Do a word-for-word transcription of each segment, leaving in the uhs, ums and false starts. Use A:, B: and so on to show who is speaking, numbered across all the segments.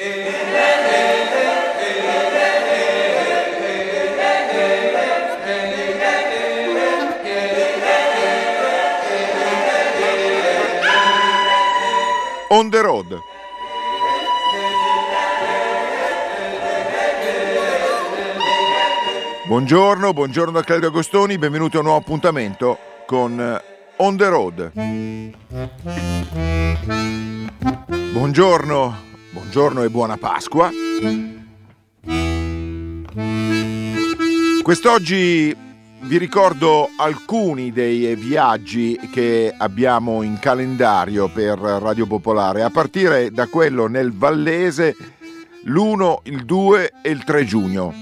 A: On the road. Buongiorno, buongiorno da Claudio Agostoni, benvenuti a un nuovo appuntamento con On the Road. Buongiorno, buongiorno e buona Pasqua. Quest'oggi vi ricordo alcuni dei viaggi che abbiamo in calendario per Radio Popolare, a partire da quello nel Vallese l'uno, il due e il tre giugno.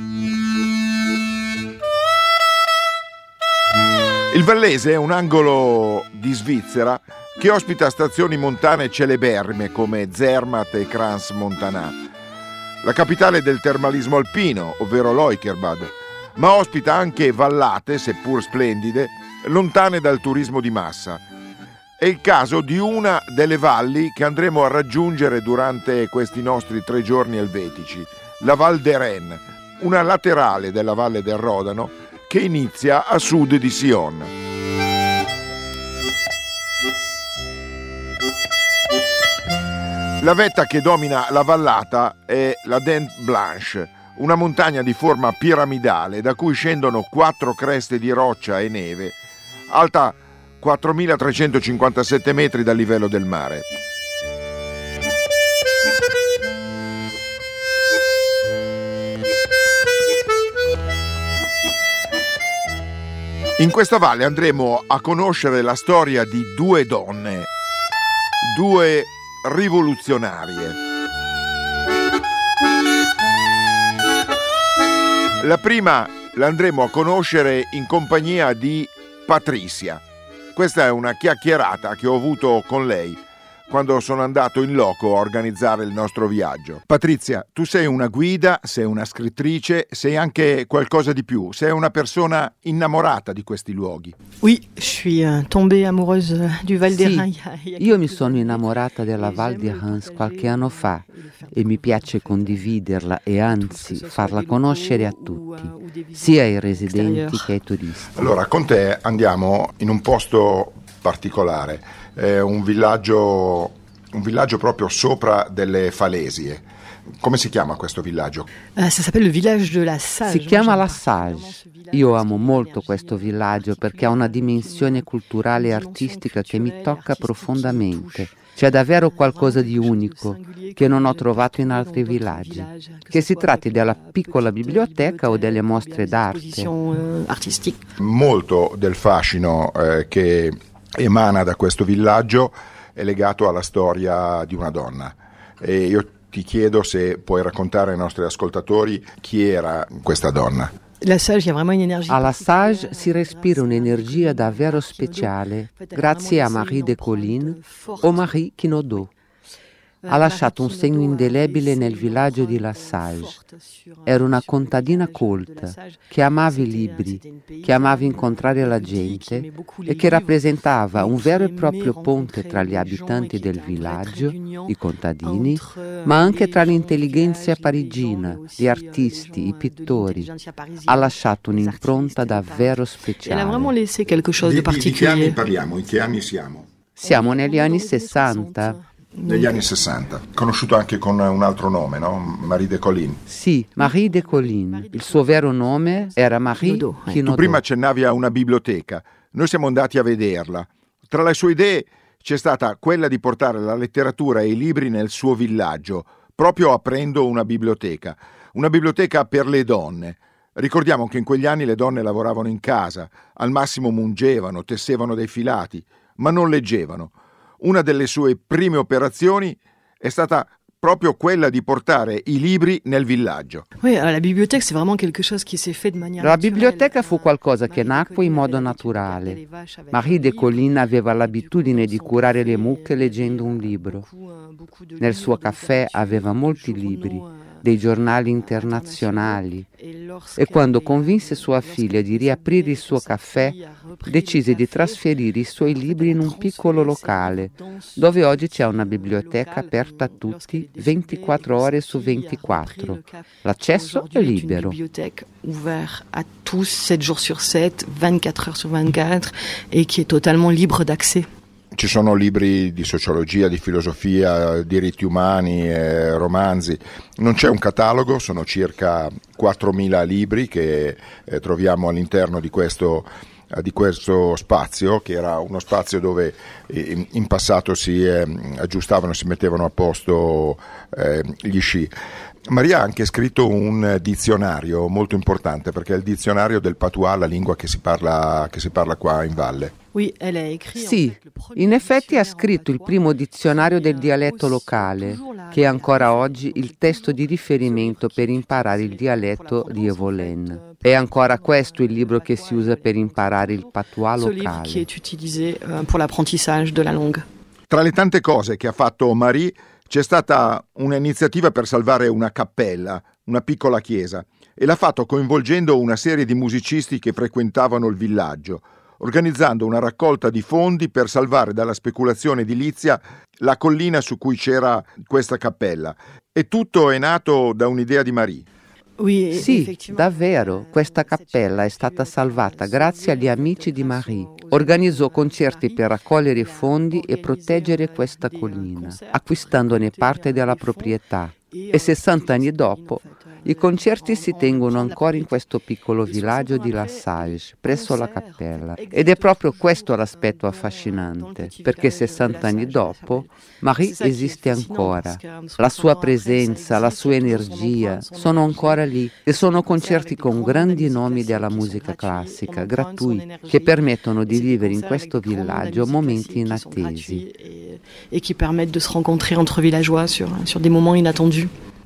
A: Il Vallese è un angolo di Svizzera che ospita stazioni montane celeberrime come Zermatt e Crans Montana, la capitale del termalismo alpino, ovvero l'Oikerbad, ma ospita anche vallate, seppur splendide, lontane dal turismo di massa. È il caso di una delle valli che andremo a raggiungere durante questi nostri tre giorni elvetici, la Val d'Eren, una laterale della Valle del Rodano che inizia a sud di Sion. La vetta che domina la vallata è la Dent Blanche, una montagna di forma piramidale da cui scendono quattro creste di roccia e neve, alta quattromilatrecentocinquantasette metri dal livello del mare. In questa valle andremo a conoscere la storia di due donne, due rivoluzionarie. La prima l'andremo a conoscere in compagnia di Patricia. Questa è una chiacchierata che ho avuto con lei quando sono andato in loco a organizzare il nostro viaggio. Patrizia, tu sei una guida, sei una scrittrice, sei anche qualcosa di più, sei una persona innamorata di questi luoghi.
B: Oui, je suis uh, tombée amoureuse du Val d'Eren.
C: Sì, io mi sono innamorata della Val d'Eren qualche anno fa e mi piace condividerla e anzi farla conoscere a tutti, sia ai residenti che ai turisti.
A: Allora, con te andiamo in un posto particolare. È un villaggio, un villaggio proprio sopra delle falesie. Come si chiama questo villaggio?
B: Uh, ça s'appelle le village de la Sage.
C: Si chiama La Sage. Io amo molto questo villaggio perché ha una dimensione culturale e artistica che mi tocca profondamente. C'è davvero qualcosa di unico che non ho trovato in altri villaggi, che si tratti della piccola biblioteca o delle mostre d'arte.
A: Molto del fascino eh, che emana da questo villaggio è legato alla storia di una donna, e io ti chiedo se puoi raccontare ai nostri ascoltatori chi era questa donna.
B: La Sage,
C: Alla Sage si respira un'energia davvero speciale grazie a Marie de Colline o Marie Quinaudot. Ha lasciato un segno indelebile nel villaggio di La Sage. Era una contadina colta, che amava i libri, che amava incontrare la gente e che rappresentava un vero e proprio ponte tra gli abitanti del villaggio, i contadini, ma anche tra l'intelligenza parigina, gli artisti, i pittori. Ha lasciato un'impronta davvero speciale.
A: Di, di, di che anni parliamo? In che anni siamo?
C: Siamo negli anni sessanta.
A: Negli anni sessanta, conosciuto anche con un altro nome, no? Marie de Colline.
C: Sì, Marie de Colline. Il suo vero nome era Marie Quinaudot.
A: Tu prima accennavi a una biblioteca, noi siamo andati a vederla. Tra le sue idee c'è stata quella di portare la letteratura e i libri nel suo villaggio, proprio aprendo una biblioteca, una biblioteca per le donne. Ricordiamo che in quegli anni le donne lavoravano in casa, al massimo mungevano, tessevano dei filati, ma non leggevano. Una delle sue prime operazioni è stata proprio quella di portare i libri nel villaggio.
B: La
C: biblioteca fu qualcosa che nacque in modo naturale. Marie de Colline aveva l'abitudine di curare le mucche leggendo un libro. Nel suo caffè aveva molti libri, dei giornali internazionali, e quando convinse sua figlia di riaprire il suo caffè, decise di trasferire i suoi libri in un piccolo locale, dove oggi c'è una biblioteca aperta a tutti ventiquattro ore su ventiquattro. L'accesso è libero.
B: Ouvert à tous, sept jours sur sept, vingt-quatre heures sur vingt-quatre, et qui est totalement libre d'accès.
A: Ci sono libri di sociologia, di filosofia, diritti umani, eh, romanzi. Non c'è un catalogo, sono circa quattromila libri che eh, troviamo all'interno di questo, eh, di questo spazio, che era uno spazio dove eh, in passato si eh, aggiustavano, si mettevano a posto eh, gli sci. Maria ha anche scritto un dizionario molto importante, perché è il dizionario del patois, la lingua che si parla, che si parla qua in valle.
C: Sì, in effetti ha scritto il primo dizionario del dialetto locale, che è ancora oggi il testo di riferimento per imparare il dialetto di Evolène. È ancora questo il libro che si usa per imparare il patois locale.
A: Tra le tante cose che ha fatto Marie, c'è stata un'iniziativa per salvare una cappella, una piccola chiesa, e l'ha fatto coinvolgendo una serie di musicisti che frequentavano il villaggio, organizzando una raccolta di fondi per salvare dalla speculazione edilizia la collina su cui c'era questa cappella. E tutto è nato da un'idea di Marie.
C: Sì, davvero, questa cappella è stata salvata grazie agli amici di Marie. Organizzò concerti per raccogliere fondi e proteggere questa collina, acquistandone parte della proprietà. E sessanta anni dopo, i concerti si tengono ancora in questo piccolo villaggio di La Sage, presso la cappella. Ed è proprio questo l'aspetto affascinante, perché sessanta anni dopo Marie esiste ancora. La sua presenza, la sua energia sono ancora lì, e sono concerti con grandi nomi della musica classica, gratuiti, che permettono di vivere in questo villaggio momenti inattesi.
B: E che permettono di se rencontrare entre villageois sur, sur des moments inattendus.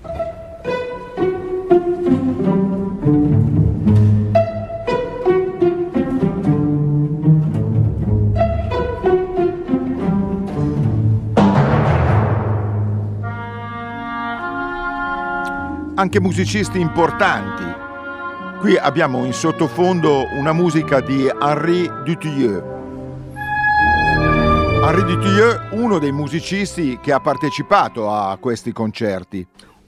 A: Anche musicisti importanti. Qui abbiamo in sottofondo una musica di Henri Dutilleux. Henri Dutilleux, uno dei musicisti che ha partecipato a questi concerti.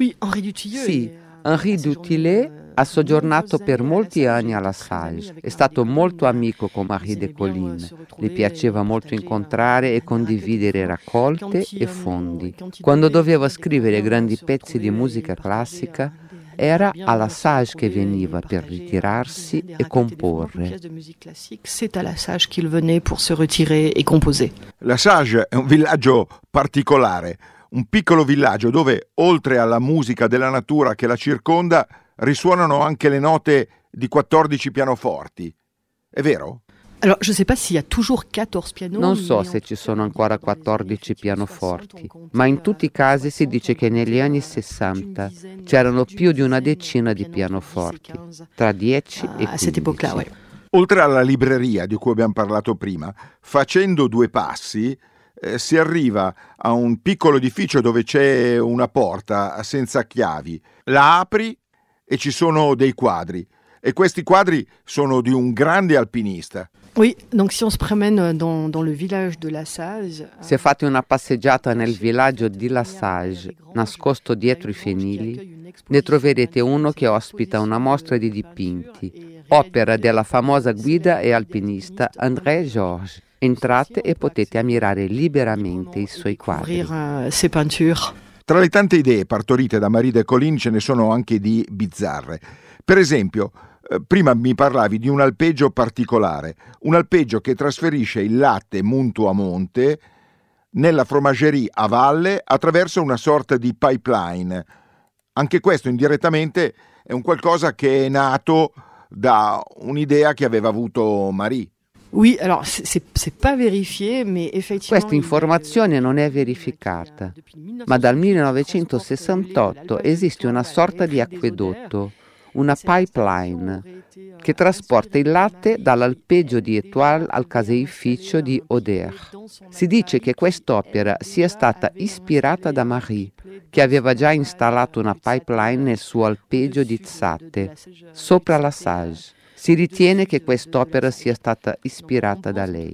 C: Sì, Henri Dutilleux ha soggiornato per molti anni alla Sage. È stato molto amico con Marie de Colline. Le piaceva molto incontrare e condividere raccolte e fondi. Quando doveva scrivere grandi pezzi di musica classica, era alla Sage che veniva per ritirarsi e comporre.
B: C'est à la Sage qu'il venait pour se retirer et composer.
A: La Sage è un villaggio particolare, un piccolo villaggio dove, oltre alla musica della natura che la circonda, risuonano anche le note di quattordici pianoforti. È vero?
B: Alors, je sais pas s'il y a toujours quatorze pianos.
C: Non so se ci sono ancora quattordici pianoforti, ma in tutti i casi si dice che negli anni sessanta c'erano più di una decina di pianoforti, tra dieci e quindici.
A: Oltre alla libreria di cui abbiamo parlato prima, facendo due passi eh, si arriva a un piccolo edificio dove c'è una porta senza chiavi. La apri e ci sono dei quadri. E questi quadri sono di un grande alpinista.
B: Oui, donc si on se promène dans, dans le village de La Sage.
C: Se fate una passeggiata nel villaggio di La Sage, nascosto dietro i fenili, ne troverete uno che ospita una mostra di dipinti, opera della famosa guida e alpinista André Georges. Entrate e potete ammirare liberamente i suoi quadri.
B: Ses peintures.
A: Tra le tante idee partorite da Marie de Colline ce ne sono anche di bizzarre. Per esempio, prima mi parlavi di un alpeggio particolare, un alpeggio che trasferisce il latte munto a monte nella fromagerie a valle attraverso una sorta di pipeline. Anche questo indirettamente è un qualcosa che è nato da un'idea che aveva avuto Marie.
B: Oui, alors c'est, c'est pas vérifié, mais effectivement.
C: Questa informazione non è verificata, ma dal millenovecentosessantotto esiste una sorta di acquedotto, una pipeline che trasporta il latte dall'alpeggio di Étoile al caseificio di Oder. Si dice che quest'opera sia stata ispirata da Marie, che aveva già installato una pipeline nel suo alpeggio di Tzate, sopra la Sage. Si ritiene che quest'opera sia stata ispirata da lei.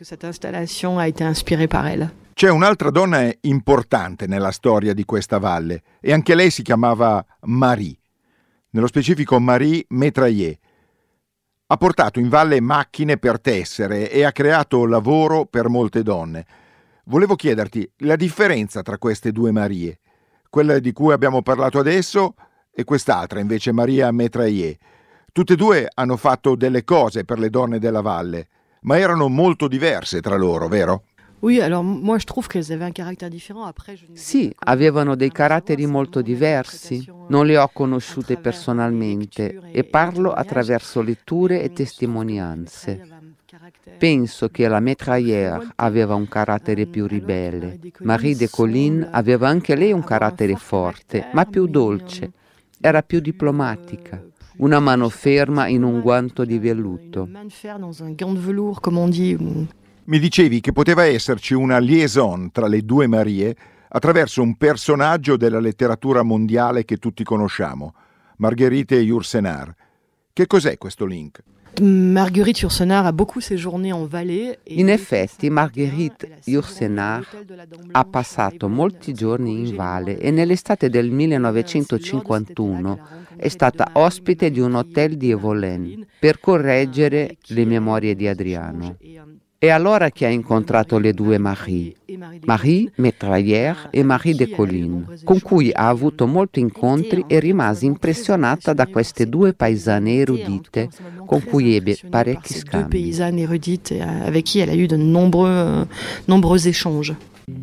A: C'è un'altra donna importante nella storia di questa valle e anche lei si chiamava Marie, nello specifico Marie Métrailler. Ha portato in valle macchine per tessere e ha creato lavoro per molte donne. Volevo chiederti la differenza tra queste due Marie, quella di cui abbiamo parlato adesso e quest'altra invece, Maria Métrailler. Tutte e due hanno fatto delle cose per le donne della valle, ma erano molto diverse tra loro, vero?
C: Sì, avevano dei caratteri molto diversi. Non le ho conosciute personalmente e parlo attraverso letture e testimonianze. Penso che la Métrailler aveva un carattere più ribelle. Marie de Colline aveva anche lei un carattere forte, ma più dolce. Era più diplomatica. Una mano ferma in un guanto di velluto.
A: Mi dicevi che poteva esserci una liaison tra le due Marie attraverso un personaggio della letteratura mondiale che tutti conosciamo, Marguerite Yourcenar. Che cos'è questo link?
B: Marguerite Yourcenar ha beaucoup séjourné en Valais.
C: In effetti Marguerite Yourcenar ha passato molti giorni in Valle e nell'estate del millenovecentocinquantuno è stata ospite di un hotel di Evolène per correggere le memorie di Adriano. È allora che ha incontrato le due Marie, Marie Métrailler e Marie de Colline, con cui ha avuto molti incontri e rimase impressionata da queste due paesane erudite con cui ebbe parecchi scambi.
B: Deux paysannes érudites avec qui elle a eu de nombreux, nombreux échanges.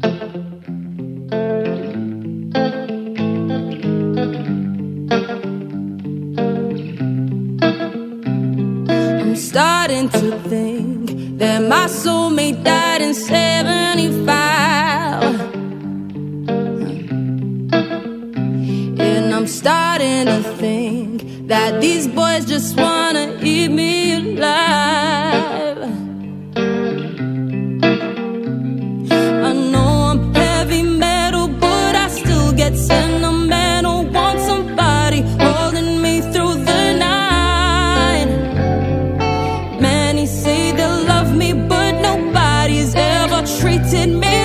D: I'm starting to think that my soulmate died in seventy-five, and I'm starting to think that these boys just wanna eat me alive. I know I'm heavy metal, but I still get sentimental. Want somebody holding me through the night. Many say they'll love me, but nobody's ever treated me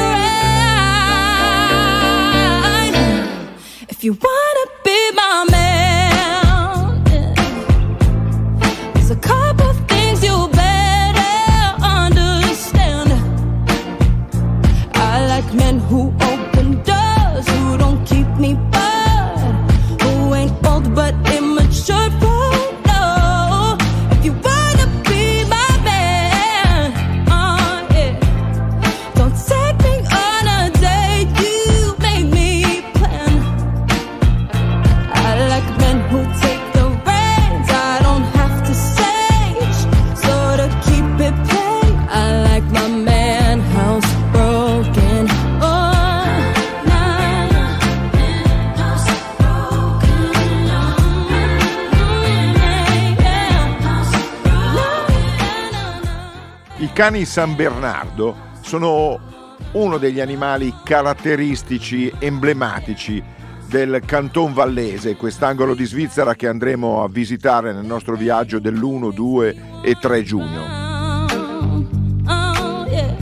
D: right. If you wanna be my man, there's a couple things you better understand. I like men who open doors, who don't keep me barred, who ain't old but immature. Oh no, if you wanna be my man, uh, yeah, don't take me on a date, you make me plan. I like men who take the reins, I don't have to sage, so to keep it plain, I like my man housebroken. Oh, nah, housebroken.
A: I cani San Bernardo sono uno degli animali caratteristici, emblematici del Canton Vallese, quest'angolo di Svizzera che andremo a visitare nel nostro viaggio dell'uno, due e tre giugno.
D: Oh, yeah.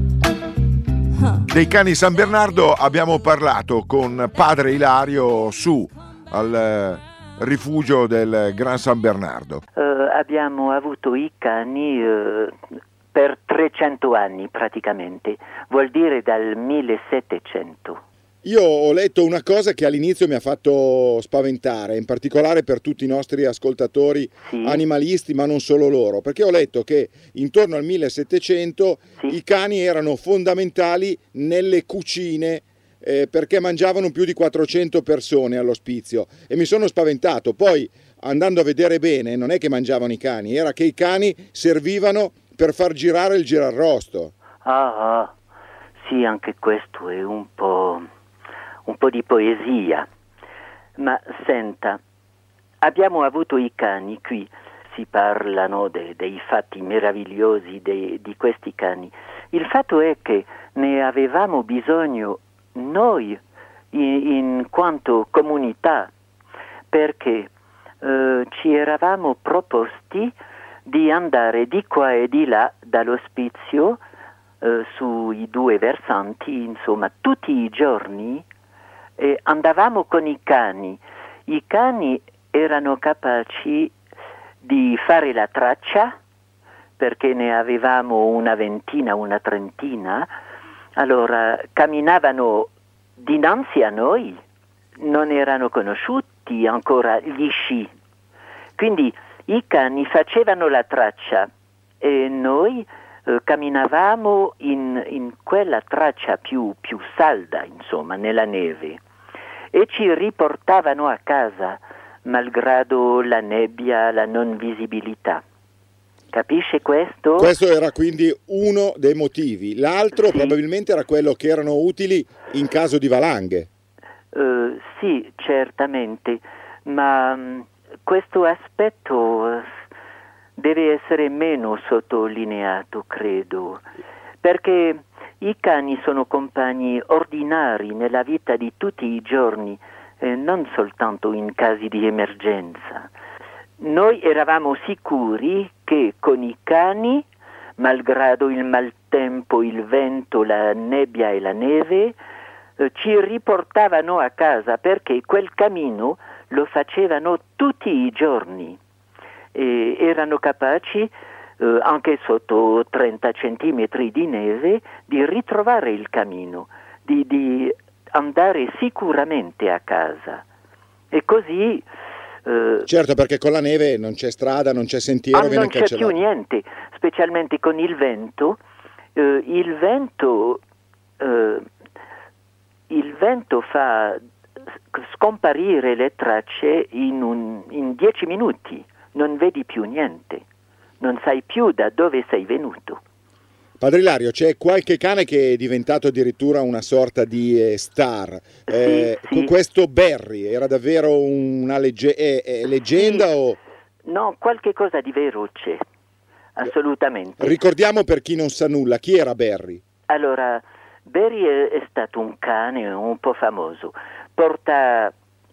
A: Dei cani San Bernardo abbiamo parlato con padre Ilario su al eh, rifugio del Gran San Bernardo.
E: Eh, abbiamo avuto i cani eh, per trecento anni praticamente, vuol dire dal millesettecento.
A: Io ho letto una cosa che all'inizio mi ha fatto spaventare, in particolare per tutti i nostri ascoltatori
E: Sì.
A: animalisti, ma non solo loro, perché ho letto che intorno al millesettecento
E: Sì.
A: i cani erano fondamentali nelle cucine eh, perché mangiavano più di quattrocento persone all'ospizio e mi sono spaventato. Poi andando a vedere bene non è che mangiavano i cani, era che i cani servivano per far girare il girarrosto.
E: Ah, ah, sì, anche questo è un po', un po' di poesia. Ma senta, abbiamo avuto i cani qui, si parlano de, dei fatti meravigliosi de, di questi cani. Il fatto è che ne avevamo bisogno noi in, in quanto comunità, perché eh, ci eravamo proposti di andare di qua e di là dall'ospizio eh, sui due versanti, insomma, tutti i giorni e andavamo con i cani. I cani erano capaci di fare la traccia, perché ne avevamo una ventina, una trentina, allora camminavano dinanzi a noi, non erano conosciuti ancora gli sci, quindi i cani facevano la traccia e noi eh, camminavamo in, in quella traccia più, più salda, insomma, nella neve, e ci riportavano a casa malgrado la nebbia, la non visibilità. Capisce questo?
A: Questo era quindi uno dei motivi. L'altro
E: sì.
A: probabilmente era quello che erano utili in caso di valanghe.
E: Uh, sì, certamente, ma um, questo aspetto deve essere meno sottolineato, credo, perché i cani sono compagni ordinari nella vita di tutti i giorni, eh, non soltanto in casi di emergenza. Noi eravamo sicuri che con i cani, malgrado il maltempo, il vento, la nebbia e la neve, eh, ci riportavano a casa, perché quel cammino lo facevano tutti i giorni e erano capaci, eh, anche sotto trenta centimetri di neve, di ritrovare il cammino, di, di andare sicuramente a casa. E così Uh,
A: certo, perché con la neve non c'è strada, non c'è sentiero,
E: ah,
A: viene
E: non c'è
A: cancellato.
E: più niente, specialmente con il vento. Uh, il vento uh, il vento fa scomparire le tracce in, un, in dieci minuti, non vedi più niente, non sai più da dove sei venuto.
A: Padre Ilario, c'è qualche cane che è diventato addirittura una sorta di eh, star. Eh,
E: sì, sì.
A: Questo Barry era davvero una legge- è, è leggenda? Sì. O...
E: No, qualche cosa di vero c'è, assolutamente.
A: Ricordiamo per chi non sa nulla, chi era Barry?
E: Allora, Barry è, è stato un cane un po' famoso. Porta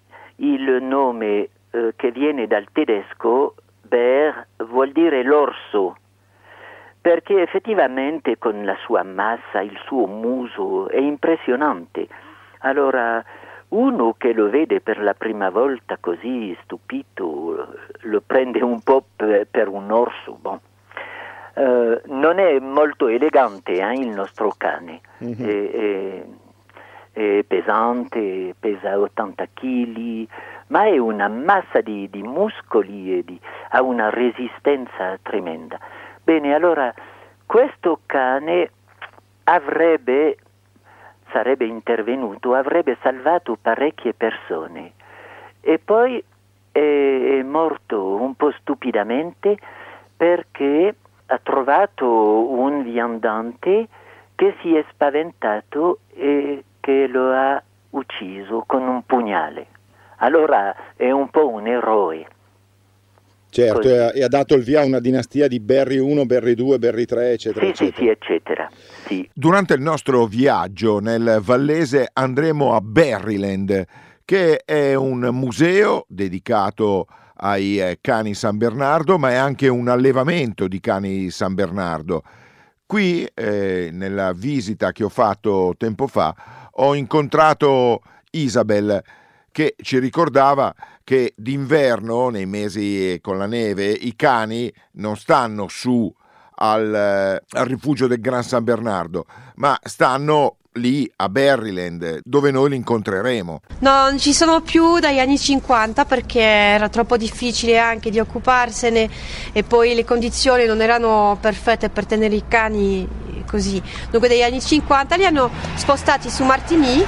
E: il nome eh, che viene dal tedesco, Bär, vuol dire l'orso, perché effettivamente con la sua massa, il suo muso è impressionante. Allora, uno che lo vede per la prima volta così stupito, lo prende un po' per, per un orso. Bon. Uh, non è molto elegante eh, il nostro cane, mm-hmm. è, è, è pesante, pesa ottanta chili, ma è una massa di, di muscoli e di, ha una resistenza tremenda. Bene, allora questo cane avrebbe, sarebbe intervenuto, avrebbe salvato parecchie persone e poi è, è morto un po' stupidamente perché ha trovato un viandante che si è spaventato e che lo ha ucciso con un pugnale. Allora è un po' un eroe.
A: Certo, e, e ha dato il via a una dinastia di Barry uno, Barry due, Barry tre, eccetera,
E: sì,
A: eccetera.
E: Sì, sì, eccetera. Sì.
A: Durante il nostro viaggio nel Vallese andremo a Barryland, che è un museo dedicato ai eh, cani San Bernardo, ma è anche un allevamento di cani San Bernardo. Qui, eh, nella visita che ho fatto tempo fa, ho incontrato Isabel, che ci ricordava che d'inverno, nei mesi con la neve, i cani non stanno su al, al rifugio del Gran San Bernardo, ma stanno lì a Barryland, dove noi li incontreremo.
F: No, non ci sono più dagli anni cinquanta perché era troppo difficile anche di occuparsene e poi le condizioni non erano perfette per tenere i cani così. Dunque dagli anni cinquanta li hanno spostati su Martigny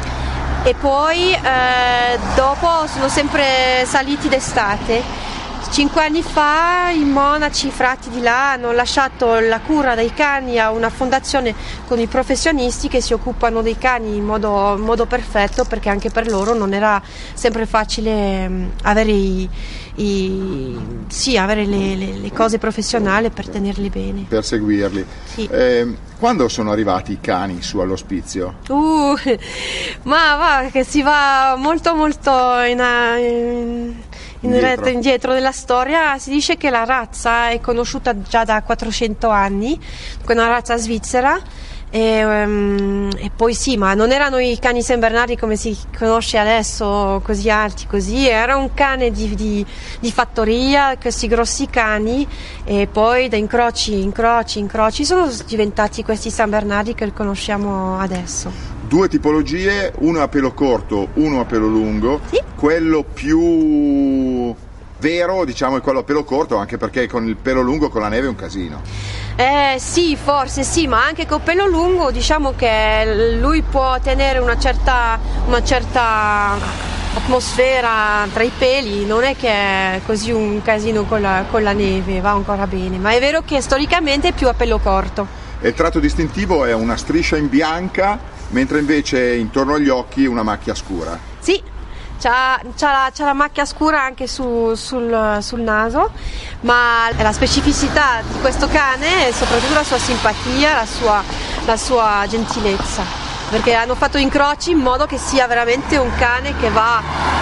F: e poi eh, dopo sono sempre saliti d'estate. Cinque anni fa i monaci, i frati di là hanno lasciato la cura dei cani a una fondazione con i professionisti che si occupano dei cani in modo, in modo perfetto, perché anche per loro non era sempre facile avere, i, i, sì, avere le, le, le cose professionali per tenerli bene.
G: Per seguirli.
F: Sì.
G: Eh, quando sono arrivati i cani su all'ospizio?
F: Uh, ma va, che si va molto molto in... in indietro. indietro della storia. Si dice che la razza è conosciuta già da quattrocento anni, è una razza svizzera e, um, e poi sì, ma non erano i cani Saint Bernardi come si conosce adesso, così alti così, era un cane di, di, di fattoria, questi grossi cani, e poi da incroci, incroci, incroci sono diventati questi Saint Bernardi che conosciamo adesso.
G: Due tipologie, uno a pelo corto, uno a pelo lungo.
F: Sì.
G: Quello più vero, diciamo, è quello a pelo corto, anche perché con il pelo lungo con la neve è un casino.
F: Eh sì, forse sì, ma anche con pelo lungo diciamo che lui può tenere una certa, una certa atmosfera tra i peli, non è che è così un casino con la, con la neve, va ancora bene, ma è vero che storicamente è più a pelo corto.
G: E il tratto distintivo è una striscia in bianca, mentre invece intorno agli occhi una macchia scura.
F: Sì, c'ha, c'ha, la, c'ha la macchia scura anche su, sul, sul naso, ma la specificità di questo cane è soprattutto la sua simpatia, la sua, la sua gentilezza, perché hanno fatto incroci in modo che sia veramente un cane che va,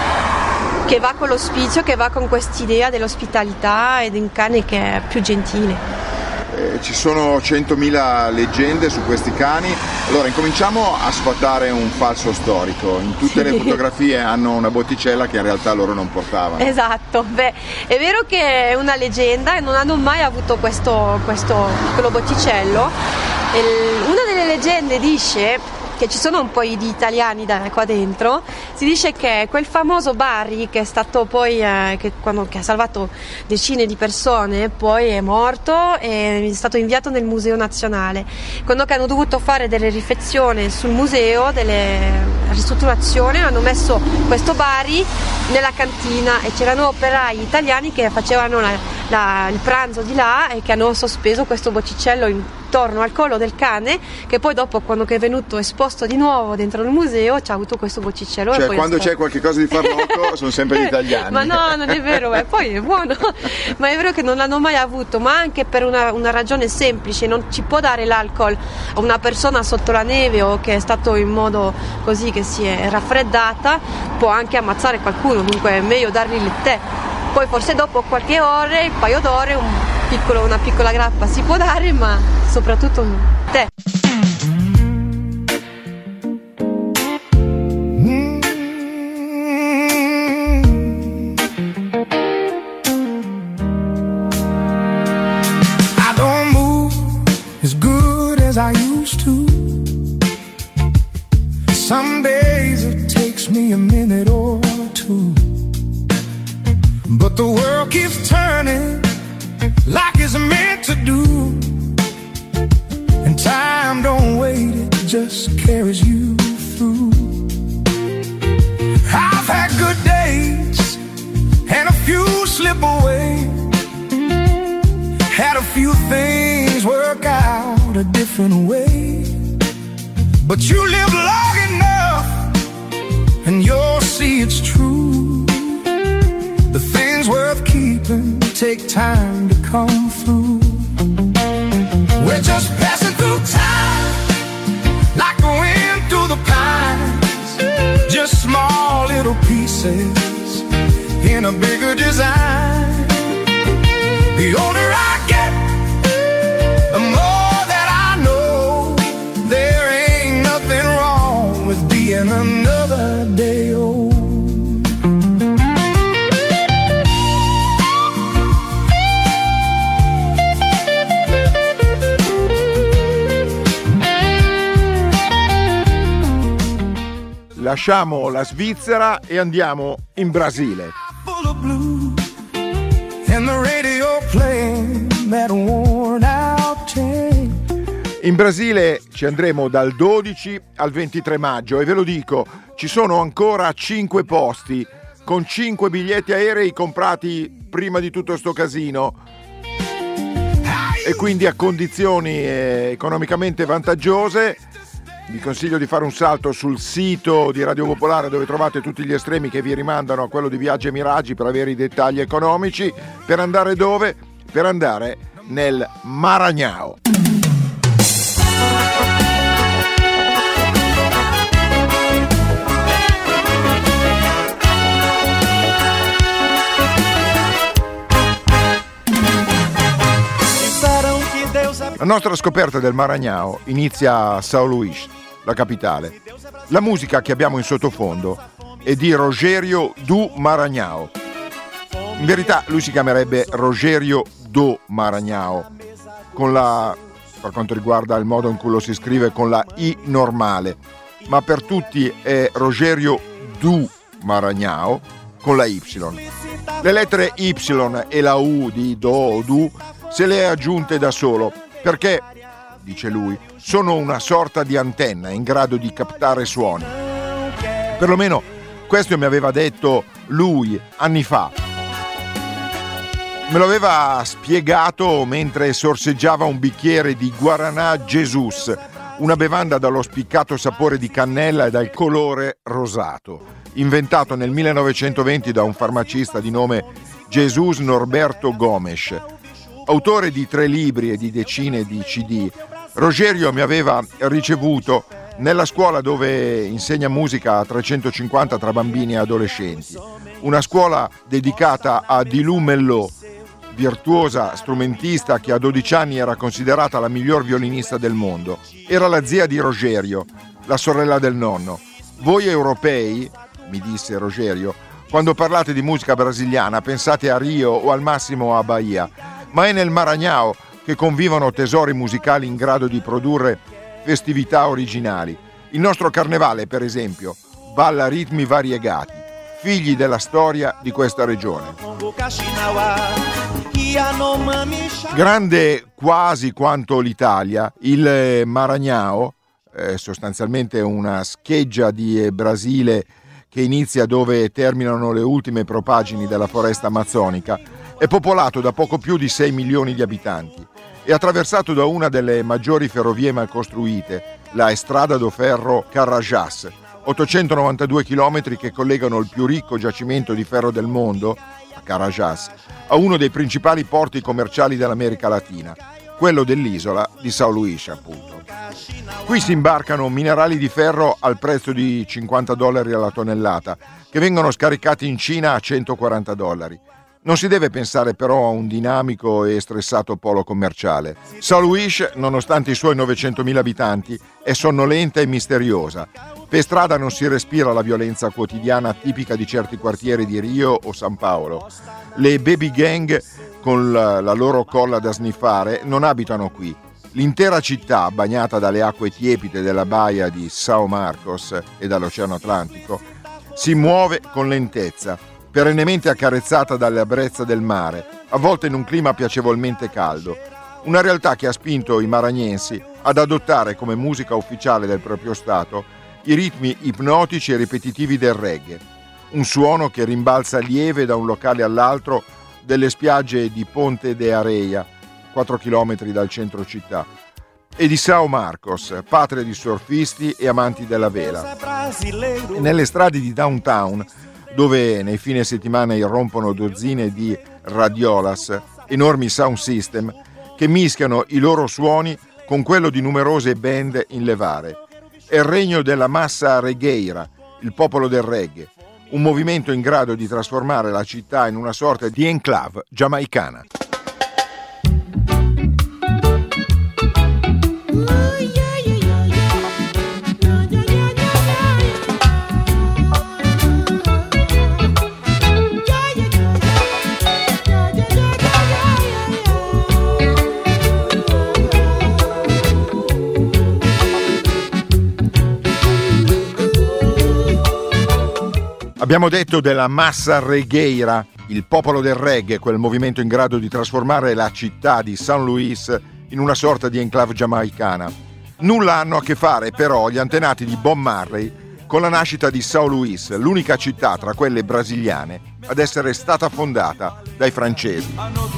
F: che va con l'ospizio, che va con quest'idea dell'ospitalità ed è un cane che è più gentile.
G: Eh, ci sono centomila leggende su questi cani. Allora incominciamo a sfatare un falso storico. In tutte sì. le fotografie hanno una botticella che in realtà loro non portavano.
F: Esatto, beh, è vero che è una leggenda e non hanno mai avuto questo, questo piccolo botticello. E una delle leggende dice che ci sono un po' di italiani da qua dentro, si dice che quel famoso Barry che è stato poi eh, che, quando, che ha salvato decine di persone, poi è morto e è stato inviato nel Museo Nazionale. Quando hanno dovuto fare delle riflessioni sul museo, delle ristrutturazioni, hanno messo questo Barry nella cantina e c'erano operai italiani che facevano la, la, il pranzo di là e che hanno sospeso questo botticello intorno al collo del cane, che poi dopo, quando è venuto esposto di nuovo dentro il museo, c'ha avuto questo botticello.
G: Cioè
F: e poi
G: quando c'è qualche cosa di farlocco sono sempre gli italiani.
F: Ma no, non è vero, beh, poi è buono, ma è vero che non l'hanno mai avuto, ma anche per una, una ragione semplice: non ci può dare l'alcol a una persona sotto la neve o che è stato in modo così che si è raffreddata, può anche ammazzare qualcuno, dunque è meglio dargli il tè. Poi forse dopo qualche ora, un paio d'ore, un piccolo, una piccola grappa si può dare, ma soprattutto un tè.
H: I don't move as good as I used to. Some days it takes me a minute or two, but the world keeps turning like it's meant to do, and time don't wait, it just carries you through. I've had good days and a few slip away, had a few things work out a different way, but you live long enough and you'll see it's true. The things worth keeping take time to come through. We're just passing through time, like the wind through the pines, just small little pieces in a bigger design. The older I get, the more that I know there ain't nothing wrong with being another day old.
A: Lasciamo la Svizzera e andiamo in Brasile. In Brasile ci andremo dal dodici al ventitré maggio e ve lo dico, ci sono ancora cinque posti con cinque biglietti aerei comprati prima di tutto sto casino e quindi a condizioni eh, economicamente vantaggiose. Vi consiglio di fare un salto sul sito di Radio Popolare, dove trovate tutti gli estremi che vi rimandano a quello di Viaggi e Miraggi per avere i dettagli economici. Per andare dove? Per andare nel Maranhão. La nostra scoperta del Maranhão inizia a São Luís, la capitale. La musica che abbiamo in sottofondo è di Rogério do Maranhão. In verità lui si chiamerebbe Rogério do Maranhão, con la, per quanto riguarda il modo in cui lo si scrive, con la I normale, ma per tutti è Rogério do Maranhão con la Y. Le lettere Y e la U di do o du se le ha aggiunte da solo, perché, dice lui, sono una sorta di antenna in grado di captare suoni. Perlomeno questo mi aveva detto lui anni fa. Me lo aveva spiegato mentre sorseggiava un bicchiere di Guaraná Jesus, una bevanda dallo spiccato sapore di cannella e dal colore rosato, inventato nel millenovecentoventi da un farmacista di nome Jesus Norberto Gomes. Autore di tre libri e di decine di C D, Rogério mi aveva ricevuto nella scuola dove insegna musica a trecentocinquanta tra bambini e adolescenti, una scuola dedicata a Dilou Mellot, virtuosa strumentista che a dodici anni era considerata la miglior violinista del mondo. Era la zia di Rogério, la sorella del nonno. Voi europei, mi disse Rogério, quando parlate di musica brasiliana pensate a Rio o al massimo a Bahia, ma è nel Maranhão che convivono tesori musicali in grado di produrre festività originali. Il nostro carnevale, per esempio, balla ritmi variegati, figli della storia di questa regione. Grande quasi quanto l'Italia, il Maranhão, eh, sostanzialmente una scheggia di Brasile che inizia dove terminano le ultime propagini della foresta amazzonica, è popolato da poco più di sei milioni di abitanti. È attraversato da una delle maggiori ferrovie mai costruite, la Estrada do Ferro Carajás, ottocentonovantadue chilometri che collegano il più ricco giacimento di ferro del mondo, a Carajás, a uno dei principali porti commerciali dell'America Latina, quello dell'isola di São Luís, appunto. Qui si imbarcano minerali di ferro al prezzo di cinquanta dollari alla tonnellata, che vengono scaricati in Cina a centoquaranta dollari. Non si deve pensare però a un dinamico e stressato polo commerciale. São Luís, nonostante i suoi novecentomila abitanti, è sonnolenta e misteriosa. Per strada non si respira la violenza quotidiana tipica di certi quartieri di Rio o San Paolo. Le baby gang, con la, la loro colla da sniffare, non abitano qui. L'intera città, bagnata dalle acque tiepide della baia di São Marcos e dall'Oceano Atlantico, si muove con lentezza, perennemente accarezzata dalle brezze del mare, a volte in un clima piacevolmente caldo. Una realtà che ha spinto i maranhensi ad adottare come musica ufficiale del proprio stato i ritmi ipnotici e ripetitivi del reggae, un suono che rimbalza lieve da un locale all'altro delle spiagge di Ponte de Areia, quattro chilometri dal centro città, e di São Marcos, patria di surfisti e amanti della vela. E nelle strade di downtown, dove nei fine settimana irrompono dozzine di radiolas, enormi sound system, che mischiano i loro suoni con quello di numerose band in levare. È il regno della massa reggaeira, il popolo del reggae, un movimento in grado di trasformare la città in una sorta di enclave giamaicana. Abbiamo detto della massa reggaeira, il popolo del reggae, quel movimento in grado di trasformare la città di São Luís in una sorta di enclave giamaicana. Nulla hanno a che fare però gli antenati di Bob Marley con la nascita di São Luís, l'unica città tra quelle brasiliane ad essere stata fondata dai francesi.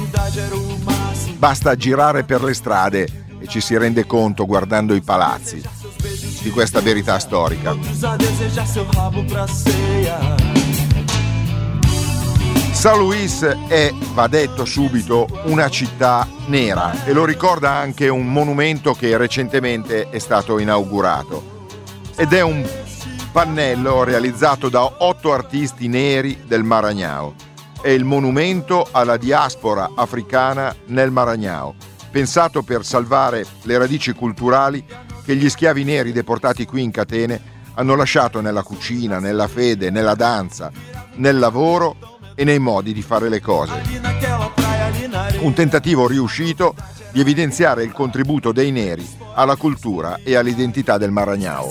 A: Basta girare per le strade e ci si rende conto, guardando i palazzi, di questa verità storica. São Luís è, va detto subito, una città nera, e lo ricorda anche un monumento che recentemente è stato inaugurato. Ed è un pannello realizzato da otto artisti neri del Maranhão. È il monumento alla diaspora africana nel Maranhão, pensato per salvare le radici culturali che gli schiavi neri deportati qui in catene hanno lasciato nella cucina, nella fede, nella danza, nel lavoro e nei modi di fare le cose. Un tentativo riuscito di evidenziare il contributo dei neri alla cultura e all'identità del Maranhão.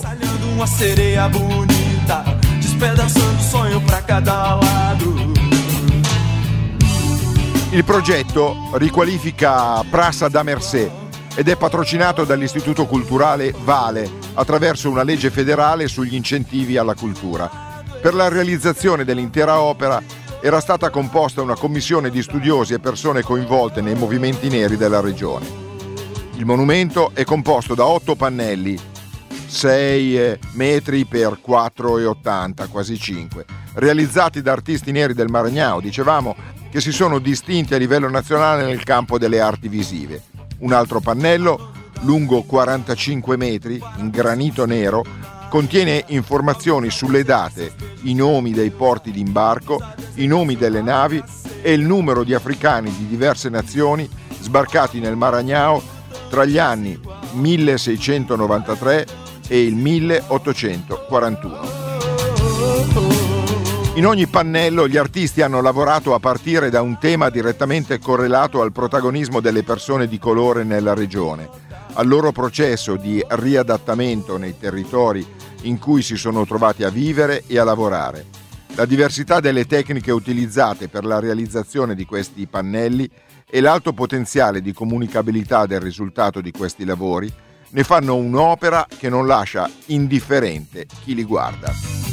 A: Il progetto riqualifica Praça da Mercê ed è patrocinato dall'Istituto Culturale Vale attraverso una legge federale sugli incentivi alla cultura. Per la realizzazione dell'intera opera era stata composta una commissione di studiosi e persone coinvolte nei movimenti neri della regione. Il monumento è composto da otto pannelli, sei metri per quattro virgola ottanta, quasi cinque, realizzati da artisti neri del Maranhão, dicevamo, che si sono distinti a livello nazionale nel campo delle arti visive. Un altro pannello, lungo quarantacinque metri, in granito nero, contiene informazioni sulle date, i nomi dei porti d'imbarco, i nomi delle navi e il numero di africani di diverse nazioni sbarcati nel Maranhão tra gli anni milleseicentonovantatré e il milleottocentoquarantuno. In ogni pannello gli artisti hanno lavorato a partire da un tema direttamente correlato al protagonismo delle persone di colore nella regione, al loro processo di riadattamento nei territori in cui si sono trovati a vivere e a lavorare. La diversità delle tecniche utilizzate per la realizzazione di questi pannelli e l'alto potenziale di comunicabilità del risultato di questi lavori ne fanno un'opera che non lascia indifferente chi li guarda.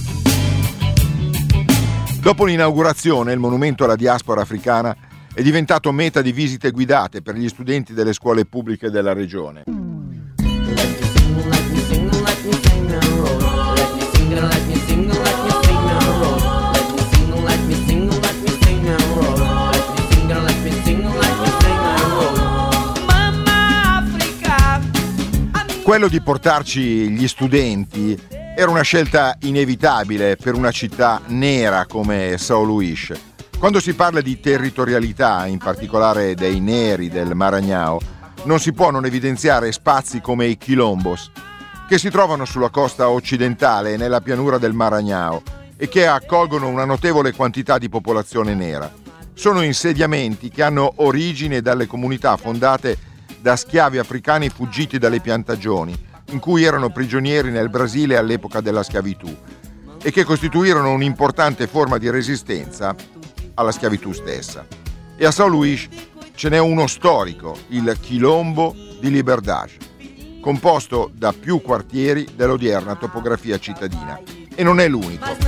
A: Dopo l'inaugurazione, il monumento alla diaspora africana è diventato meta di visite guidate per gli studenti delle scuole pubbliche della regione. Quello di portarci gli studenti era una scelta inevitabile per una città nera come São Luís. Quando si parla di territorialità, in particolare dei neri del Maranhão, non si può non evidenziare spazi come i quilombos, che si trovano sulla costa occidentale e nella pianura del Maranhão e che accolgono una notevole quantità di popolazione nera. Sono insediamenti che hanno origine dalle comunità fondate da schiavi africani fuggiti dalle piantagioni, in cui erano prigionieri nel Brasile all'epoca della schiavitù, e che costituirono un'importante forma di resistenza alla schiavitù stessa. E a São Luís ce n'è uno storico, il Quilombo di Liberdade, composto da più quartieri dell'odierna topografia cittadina. E non è l'unico.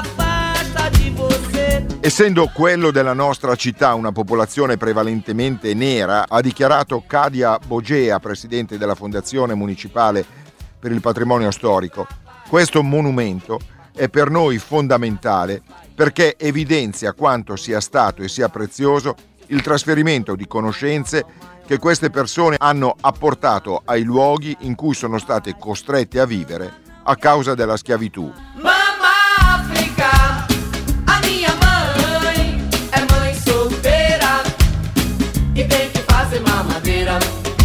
A: Essendo quello della nostra città una popolazione prevalentemente nera, ha dichiarato Kadia Bogea, presidente della Fondazione Municipale per il Patrimonio Storico, questo monumento è per noi fondamentale perché evidenzia quanto sia stato e sia prezioso il trasferimento di conoscenze che queste persone hanno apportato ai luoghi in cui sono state costrette a vivere a causa della schiavitù.
D: Mamma Africa, a minha mãe é mãe solteira e tem que fazer mamadeira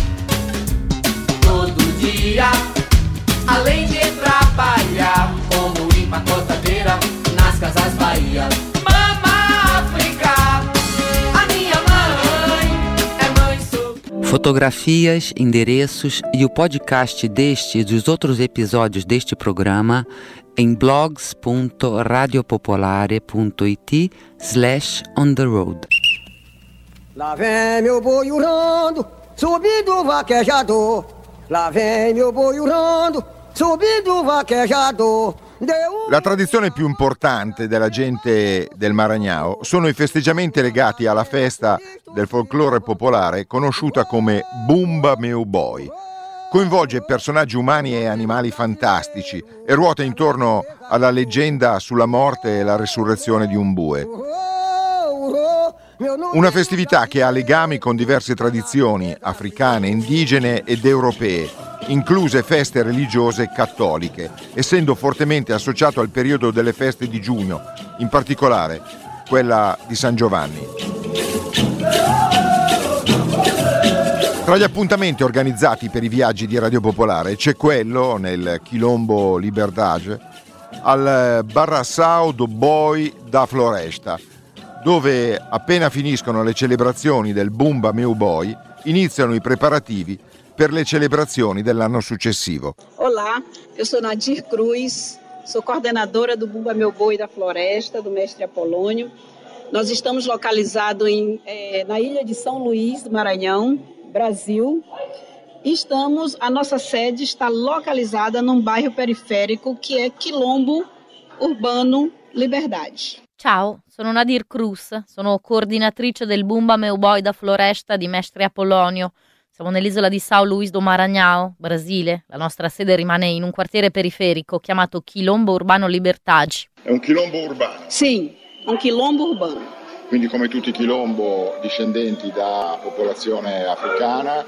D: todo dia, além de trabalhar como empacotadeira nas casas Bahia. Mamma Africa, a minha mãe é mãe solteira.
C: Fotografias, endereços e o podcast deste e dos outros episódios deste programa em blogs ponto radiopopolare ponto it slash on the road.
I: Lá vem meu boi urrando, subindo o vaquejador. Lá vem meu boi urrando, subindo o vaquejador.
A: La tradizione più importante della gente del Maranhão sono i festeggiamenti legati alla festa del folklore popolare conosciuta come Bumba Meu Boi. Coinvolge personaggi umani e animali fantastici e ruota intorno alla leggenda sulla morte e la resurrezione di un bue. Una festività che ha legami con diverse tradizioni africane, indigene ed europee, incluse feste religiose cattoliche, essendo fortemente associato al periodo delle feste di giugno, in particolare quella di San Giovanni. Tra gli appuntamenti organizzati per i viaggi di Radio Popolare c'è quello, nel Quilombo Liberdade, al Barraçao do Boi da Floresta, dove appena finiscono le celebrazioni del Bumba Meu Boi iniziano i preparativi per le celebrazioni dell'anno successivo.
J: Olá, eu sou Nadir Cruz, sou coordenadora do Bumba Meu Boi da Floresta, do mestre Apolônio. Nós estamos localizados em, eh, na ilha de São Luís do Maranhão, Brasil. Estamos, a nossa sede está localizada num bairro periférico que é Quilombo Urbano Liberdade.
K: Ciao, sono Nadir Cruz, sono coordinatrice del Bumba Meu Boi da Floresta di Mestre Apolonio. Siamo nell'isola di São Luís do Maranhão, Brasile. La nostra sede rimane in un quartiere periferico chiamato Quilombo Urbano Liberdade.
G: È un quilombo urbano?
J: Sì, un quilombo urbano.
G: Quindi come tutti i quilombo discendenti da popolazione africana.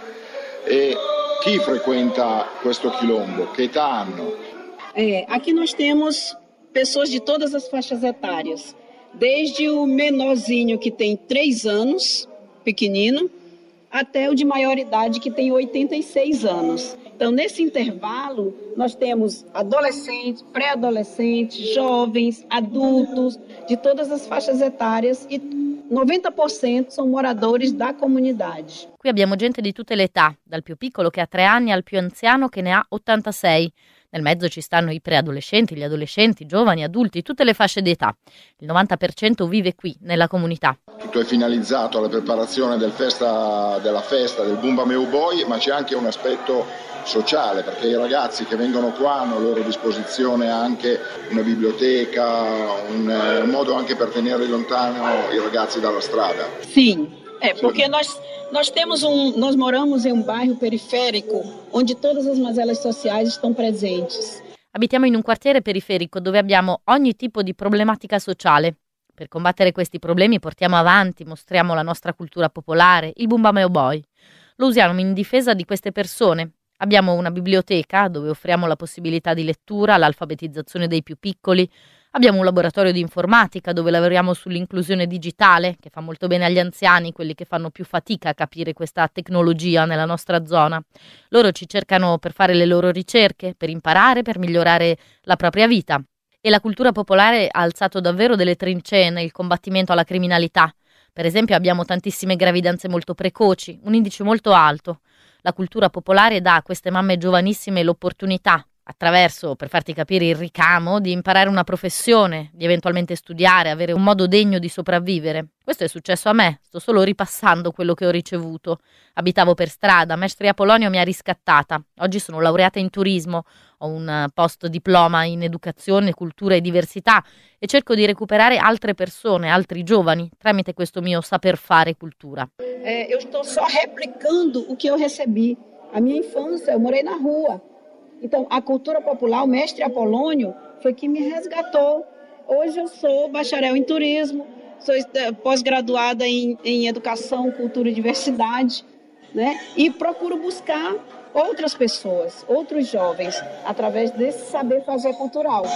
G: E chi frequenta questo quilombo? Che età hanno?
J: É, aqui nós temos pessoas de todas as faixas etárias. Desde o menorzinho que tem três anos, pequenino, até o de maior idade que tem oitenta e seis anos. Então, nesse intervalo, nós temos adolescentes, pré-adolescentes, jovens, adultos, de todas as faixas etárias e novanta por cento são moradores da comunidade.
K: Qui abbiamo gente di tutte le età, dal più piccolo che ha tre anni al più anziano che ne ha ottantasei. Nel mezzo ci stanno i preadolescenti, gli adolescenti, giovani, adulti, tutte le fasce d'età. Il novanta per cento vive qui, nella comunità.
G: Tutto è finalizzato alla preparazione del festa, della festa del Bumba Meu Boi, ma c'è anche un aspetto sociale, perché i ragazzi che vengono qua hanno a loro disposizione anche una biblioteca, un, un modo anche per tenere lontano i ragazzi dalla strada.
J: Sim, é porque nós nós temos um nós moramos em um bairro periférico onde todas as mazelas sociais estão presentes.
K: Abitiamo in un quartiere periferico dove abbiamo ogni tipo di problematica sociale. Per combattere questi problemi portiamo avanti, mostriamo la nostra cultura popolare, il Bumba Meu Boi. Lo usiamo in difesa di queste persone. Abbiamo una biblioteca dove offriamo la possibilità di lettura, l'alfabetizzazione dei più piccoli. Abbiamo un laboratorio di informatica dove lavoriamo sull'inclusione digitale, che fa molto bene agli anziani, quelli che fanno più fatica a capire questa tecnologia nella nostra zona. Loro ci cercano per fare le loro ricerche, per imparare, per migliorare la propria vita. E la cultura popolare ha alzato davvero delle trincee nel combattimento alla criminalità. Per esempio abbiamo tantissime gravidanze molto precoci, un indice molto alto. La cultura popolare dà a queste mamme giovanissime l'opportunità, attraverso, per farti capire il ricamo, di imparare una professione, di eventualmente studiare, avere un modo degno di sopravvivere. Questo è successo a me, sto solo ripassando quello che ho ricevuto. Abitavo per strada, Mestre Apolonio mi ha riscattata. Oggi sono laureata in turismo, ho un post diploma in educazione, cultura e diversità e cerco di recuperare altre persone, altri giovani, tramite questo mio saper fare cultura.
J: É, eu estou só replicando o que eu recebi. A minha infância, eu morei na rua. Então, a cultura popular, o mestre Apolônio, foi que me resgatou. Hoje eu sou bacharel em turismo, sou pós-graduada em, em educação, cultura e diversidade, né? E procuro buscar outras pessoas, outros jovens, através desse saber fazer cultural.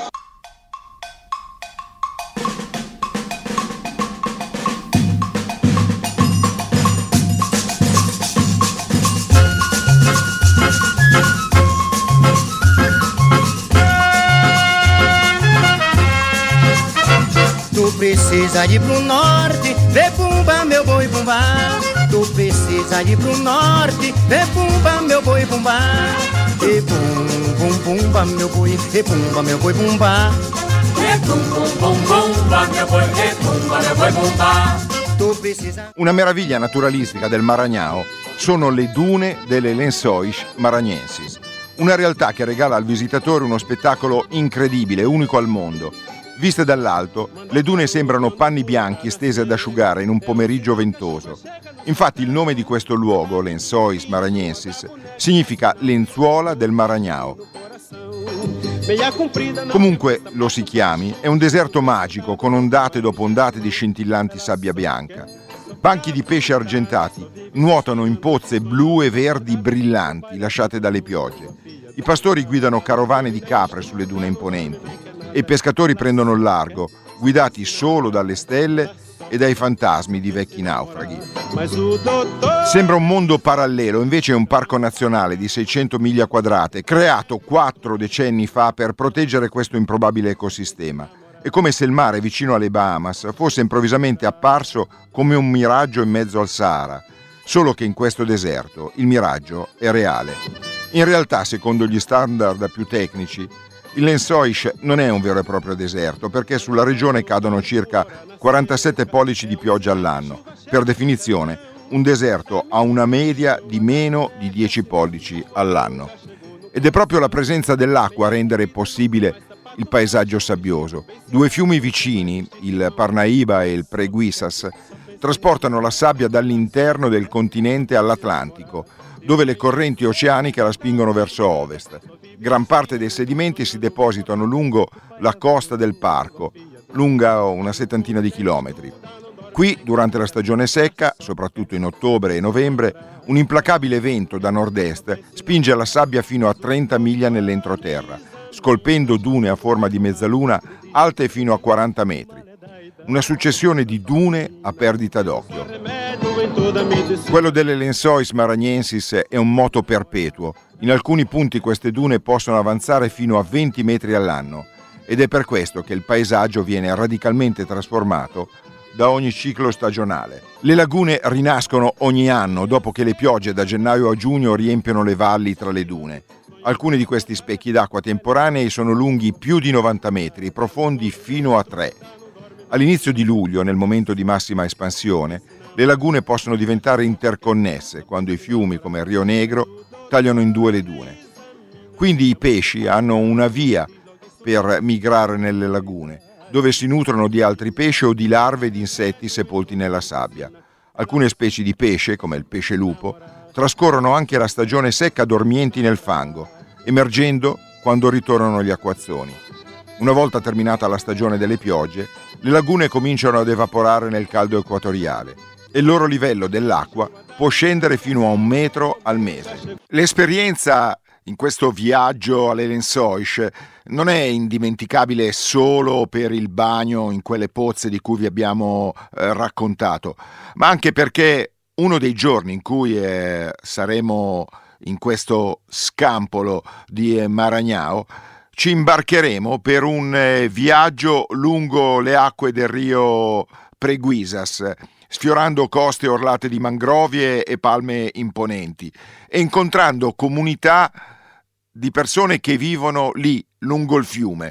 L: Tu precisa ir pro norte, vê Bumba Meu Boi Bumba. Tu precisa ir pro norte, vê Bumba Meu Boi Bumba. E bum bum bumba meu boi, e bumba meu boi bumba. E bum bum bum bumba meu boi, e bumba meu boi bumba. Tu precisa.
A: Una meraviglia naturalistica del Maranhão sono le dune delle Lençóis Maranhenses. Una realtà che regala al visitatore uno spettacolo incredibile, unico al mondo. Viste dall'alto, le dune sembrano panni bianchi stesi ad asciugare in un pomeriggio ventoso. Infatti il nome di questo luogo, Lençóis Maranhenses, significa lenzuola del Maranhão. Comunque lo si chiami, è un deserto magico con ondate dopo ondate di scintillanti sabbia bianca. Banchi di pesce argentati nuotano in pozze blu e verdi brillanti lasciate dalle piogge. I pastori guidano carovane di capre sulle dune imponenti e i pescatori prendono il largo, guidati solo dalle stelle e dai fantasmi di vecchi naufraghi. Sembra un mondo parallelo, invece è un parco nazionale di seicento miglia quadrate, creato quattro decenni fa per proteggere questo improbabile ecosistema. È come se il mare vicino alle Bahamas fosse improvvisamente apparso come un miraggio in mezzo al Sahara, solo che in questo deserto il miraggio è reale. In realtà, secondo gli standard più tecnici, il Lençóis non è un vero e proprio deserto, perché sulla regione cadono circa quarantasette pollici di pioggia all'anno. Per definizione, un deserto ha una media di meno di dieci pollici all'anno. Ed è proprio la presenza dell'acqua a rendere possibile il paesaggio sabbioso. Due fiumi vicini, il Parnaíba e il Preguiças, trasportano la sabbia dall'interno del continente all'Atlantico, dove le correnti oceaniche la spingono verso ovest. Gran parte dei sedimenti si depositano lungo la costa del parco, lunga una settantina di chilometri. Qui, durante la stagione secca, soprattutto in ottobre e novembre, un implacabile vento da nord-est spinge la sabbia fino a trenta miglia nell'entroterra, scolpendo dune a forma di mezzaluna alte fino a quaranta metri. Una successione di dune a perdita d'occhio. Quello delle Lençóis Maranhenses è un moto perpetuo. In alcuni punti queste dune possono avanzare fino a venti metri all'anno ed è per questo che il paesaggio viene radicalmente trasformato da ogni ciclo stagionale. Le lagune rinascono ogni anno dopo che le piogge da gennaio a giugno riempiono le valli tra le dune. Alcuni di questi specchi d'acqua temporanei sono lunghi più di novanta metri, profondi fino a tre. All'inizio di luglio, nel momento di massima espansione, le lagune possono diventare interconnesse quando i fiumi, come il Rio Negro, tagliano in due le dune. Quindi i pesci hanno una via per migrare nelle lagune, dove si nutrono di altri pesci o di larve di insetti sepolti nella sabbia. Alcune specie di pesce, come il pesce lupo, trascorrono anche la stagione secca dormienti nel fango, emergendo quando ritornano gli acquazzoni. Una volta terminata la stagione delle piogge, le lagune cominciano ad evaporare nel caldo equatoriale e il loro livello dell'acqua può scendere fino a un metro al mese. L'esperienza in questo viaggio alle Lençóis non è indimenticabile solo per il bagno in quelle pozze di cui vi abbiamo eh, raccontato, ma anche perché uno dei giorni in cui eh, saremo in questo scampolo di eh, Maranhão ci imbarcheremo per un eh, viaggio lungo le acque del Rio Preguiças, sfiorando coste orlate di mangrovie e palme imponenti e incontrando comunità di persone che vivono lì, lungo il fiume.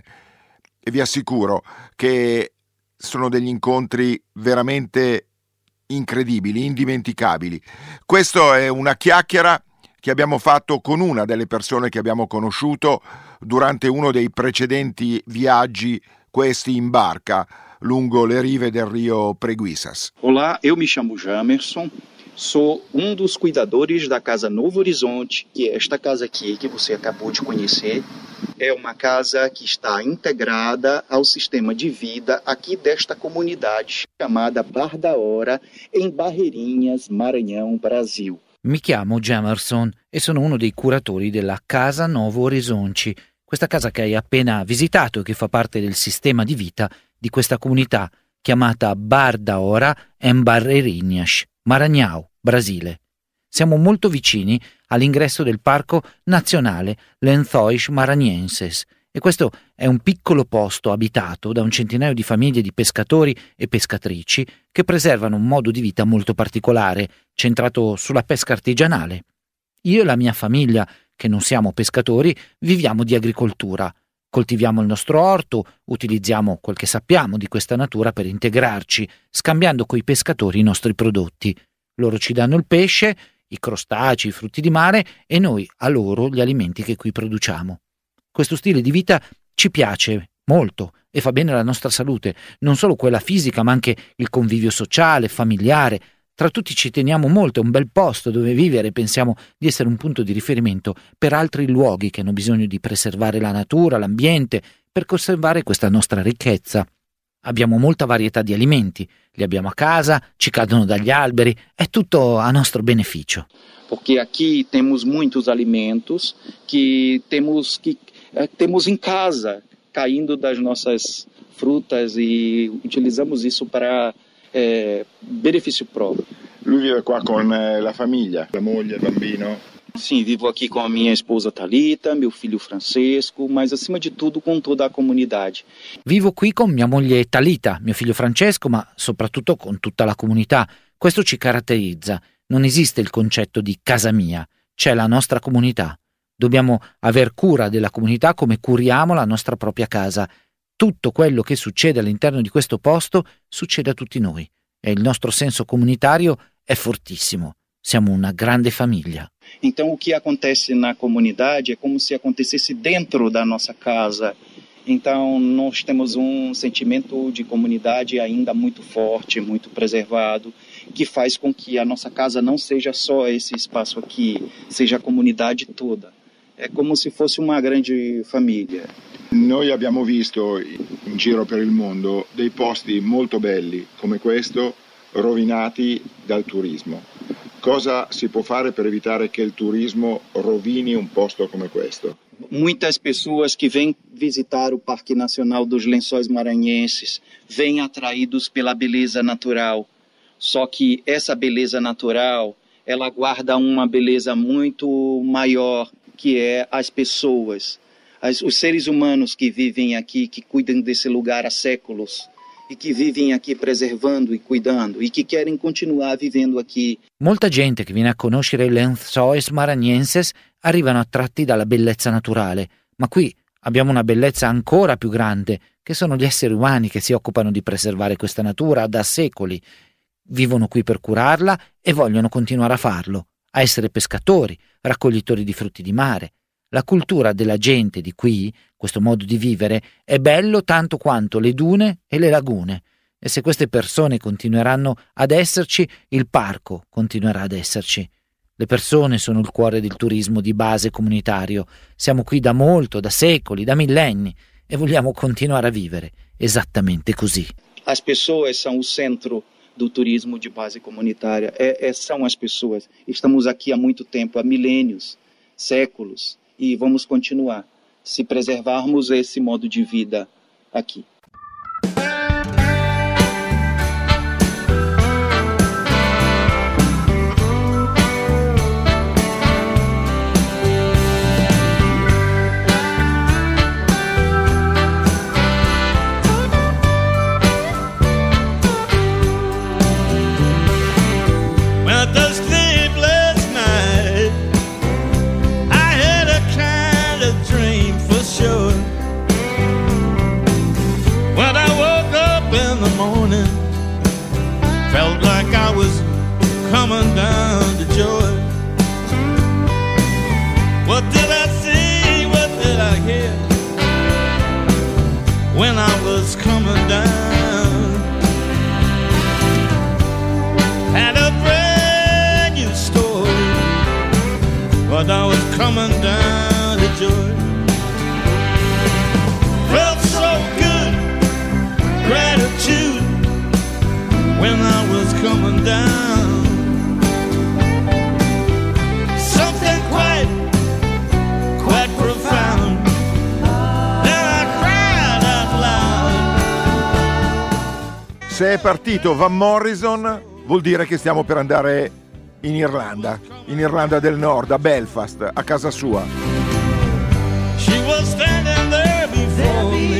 A: E vi assicuro che sono degli incontri veramente incredibili, indimenticabili. Questa è una chiacchiera che abbiamo fatto con una delle persone che abbiamo conosciuto durante uno dei precedenti viaggi, questi in barca, lungo le rive del Rio Preguiças.
M: Olá, eu me chamo Jamerson, sou um dos cuidadores da Casa Novo Horizonte, que é esta casa aqui que você acabou de conhecer. É uma casa que está integrada ao sistema de vida aqui desta comunidade, chamada Bar da Hora, em Barreirinhas, Maranhão, Brasil.
N: Mi chiamo Jamerson e sono uno dei curatori della Casa Novo Horizonte, questa casa che hai appena visitato e che fa parte del sistema di vita di questa comunità chiamata Bar da Hora em Barreirinhas, Maranhão, Brasile. Siamo molto vicini all'ingresso del Parco Nazionale Lençóis Maranhenses e questo è un piccolo posto abitato da un centinaio di famiglie di pescatori e pescatrici che preservano un modo di vita molto particolare, centrato sulla pesca artigianale. Io e la mia famiglia, che non siamo pescatori, viviamo di agricoltura. Coltiviamo il nostro orto, utilizziamo quel che sappiamo di questa natura per integrarci, scambiando coi pescatori i nostri prodotti. Loro ci danno il pesce, i crostacei, i frutti di mare e noi a loro gli alimenti che qui produciamo. Questo stile di vita ci piace molto e fa bene alla nostra salute, non solo quella fisica ma anche il convivio sociale, familiare. Tra tutti ci teniamo molto, è un bel posto dove vivere e pensiamo di essere un punto di riferimento per altri luoghi che hanno bisogno di preservare la natura, l'ambiente, per conservare questa nostra ricchezza. Abbiamo molta varietà di alimenti, li abbiamo a casa, ci cadono dagli alberi, è tutto a nostro beneficio.
M: Porque aqui temos muitos alimentos que temos, que, eh, temos em casa, caindo das nossas frutas e utilizamos isso para eh, benefício próprio.
G: Lui vive qua con eh, la famiglia, la moglie, il bambino?
M: Sim, vivo aqui com a minha esposa Thalita, meu filho Francesco, mas acima de tudo com toda a comunidade.
N: Vivo qui con mia moglie Thalita, mio figlio Francesco, ma soprattutto con tutta la comunità. Questo ci caratterizza. Non esiste il concetto di casa mia, c'è la nostra comunità. Dobbiamo aver cura della comunità come curiamo la nostra propria casa. Tutto quello che succede all'interno di questo posto succede a tutti noi e il nostro senso comunitario è fortissimo. Siamo una grande famiglia.
M: Então o que acontece na comunidade é como se acontecesse dentro da nossa casa. Então nós temos um sentimento de comunidade ainda muito forte, muito preservado, que faz com que a nossa casa não seja só esse espaço aqui, seja a comunidade toda. È come se fosse una grande famiglia.
G: Noi abbiamo visto in giro per il mondo dei posti molto belli come questo rovinati dal turismo. Cosa si può fare per evitare che il turismo rovini un posto come questo?
M: Muitas pessoas que vêm visitar o Parque Nacional dos Lençóis Maranhenses vêm atraídos pela beleza natural. Só que essa beleza natural, ela guarda uma beleza muito maior, que é as pessoas, as, os seres humanos que vivem aqui, que cuidam desse lugar há séculos e que vivem aqui preservando e cuidando e que querem continuar vivendo aqui.
N: Molta gente che viene a conoscere i Lençóis Maranhenses arrivano attratti dalla bellezza naturale, ma qui abbiamo una bellezza ancora più grande, che sono gli esseri umani che si occupano di preservare questa natura da secoli. Vivono qui per curarla e vogliono continuare a farlo, a essere pescatori, raccoglitori di frutti di mare. La cultura della gente di qui, questo modo di vivere, è bello tanto quanto le dune e le lagune. E se queste persone continueranno ad esserci, il parco continuerà ad esserci. Le persone sono il cuore del turismo di base comunitario. Siamo qui da molto, da secoli, da millenni e vogliamo continuare a vivere esattamente così.
M: As pessoas são o centro do turismo de base comunitária. É, é, são as pessoas. Estamos aqui há muito tempo, há milênios, séculos, e vamos continuar se preservarmos esse modo de vida aqui.
O: Coming down to joy. What did I see? What did I hear when I was coming down? Had a brand new story, but I was coming down to joy. Felt so good, gratitude when I was coming down.
A: Se è partito Van Morrison vuol dire che stiamo per andare in Irlanda, in Irlanda del Nord, a Belfast, a casa sua.
O: She was standing there before me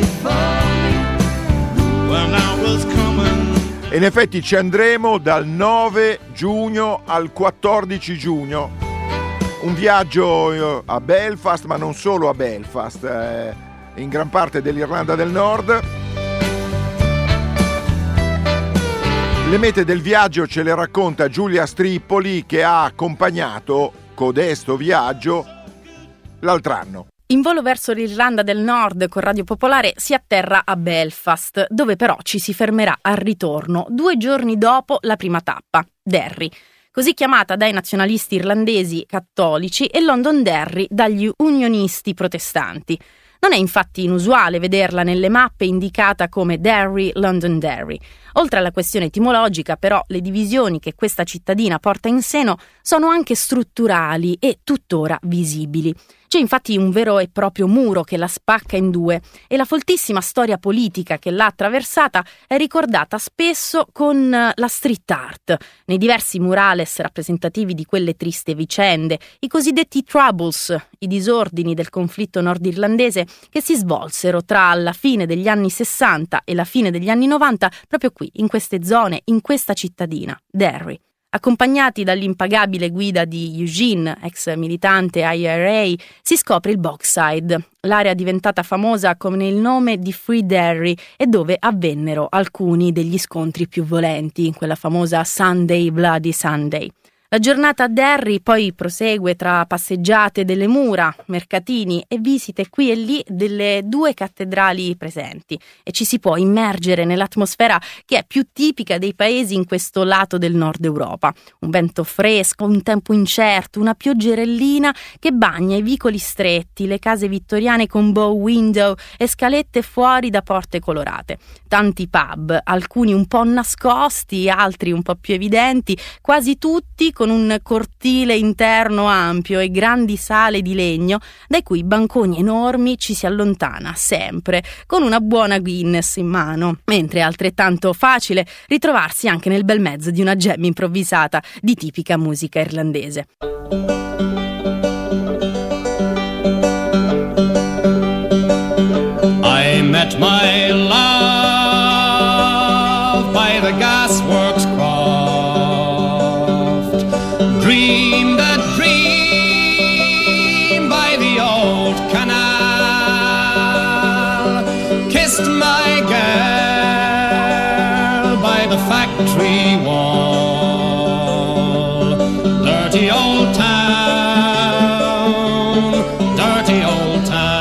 O: when I was coming.
A: E in effetti ci andremo dal nove giugno al quattordici giugno. Un viaggio a Belfast, ma non solo a Belfast, eh, in gran parte dell'Irlanda del Nord. Le mete del viaggio ce le racconta Giulia Strippoli, che ha accompagnato codesto viaggio l'altro anno.
P: In volo verso l'Irlanda del Nord con Radio Popolare si atterra a Belfast, dove però ci si fermerà al ritorno due giorni dopo la prima tappa, Derry, così chiamata dai nazionalisti irlandesi cattolici e Londonderry dagli unionisti protestanti. Non è infatti inusuale vederla nelle mappe indicata come Derry, Londonderry. Oltre alla questione etimologica, però, le divisioni che questa cittadina porta in seno sono anche strutturali e tuttora visibili. C'è infatti un vero e proprio muro che la spacca in due e la foltissima storia politica che l'ha attraversata è ricordata spesso con la street art, nei diversi murales rappresentativi di quelle triste vicende, i cosiddetti Troubles, i disordini del conflitto nordirlandese che si svolsero tra la fine degli anni sessanta e la fine degli anni novanta proprio qui, in queste zone, in questa cittadina, Derry. Accompagnati dall'impagabile guida di Eugene, ex militante I R A, si scopre il Bogside, l'area diventata famosa con il nome di Free Derry e dove avvennero alcuni degli scontri più violenti, quella famosa Sunday Bloody Sunday. La giornata a Derry poi prosegue tra passeggiate delle mura, mercatini e visite qui e lì delle due cattedrali presenti e ci si può immergere nell'atmosfera che è più tipica dei paesi in questo lato del nord Europa. Un vento fresco, un tempo incerto, una pioggerellina che bagna i vicoli stretti, le case vittoriane con bow window e scalette fuori da porte colorate. Tanti pub, alcuni un po' nascosti, altri un po' più evidenti, quasi tutti con un cortile interno ampio e grandi sale di legno dai cui banconi enormi ci si allontana sempre con una buona Guinness in mano, mentre è altrettanto facile ritrovarsi anche nel bel mezzo di una jam improvvisata di tipica musica irlandese.
Q: I met my love by the gasworks croft, dreamed a dream by the old canal, kissed my girl by the factory wall. Dirty old town, dirty old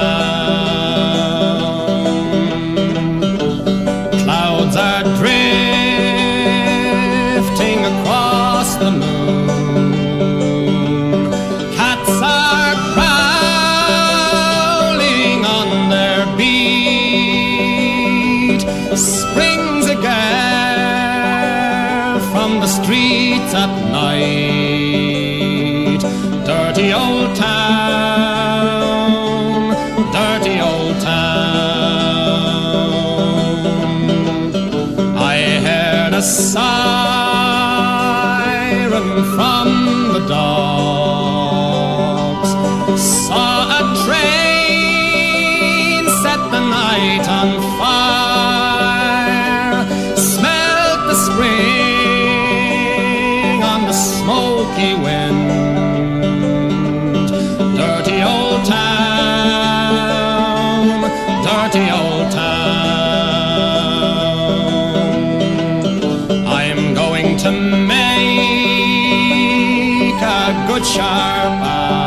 Q: town. Clouds are drifting across the moon, cats are prowling on their beat. Springs a girl from the streets at night. Dirty old town, dirty old town. I heard a siren from the docks, saw a train set the night on fire, smelled the spring on the smoky wind. Dirty old town, dirty old town. I'm going to make a good sharp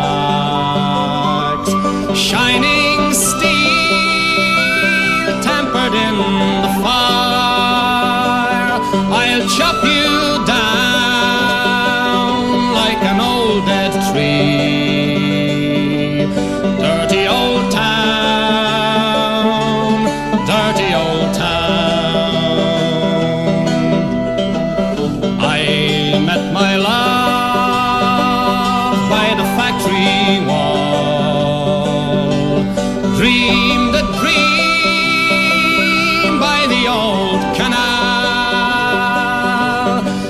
Q: axe, shining steel tempered in the fire. I'll chop you down like an old dead tree. Dirty old town, dirty old town. I met my love by the factory wall, dreamed a dream by the old canal,